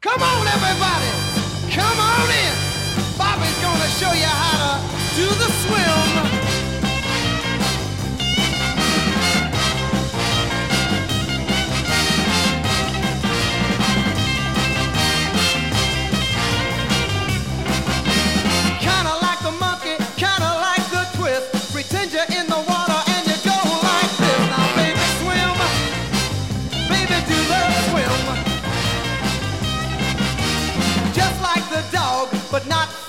Come on, everybody. Come on in. Bobby's gonna show you how to do the swim. Kinda like the monkey, kinda like the twist. Pretend you're in the water and you go like this. Now, baby, swim. Baby, do the swim. Just like the dog, but not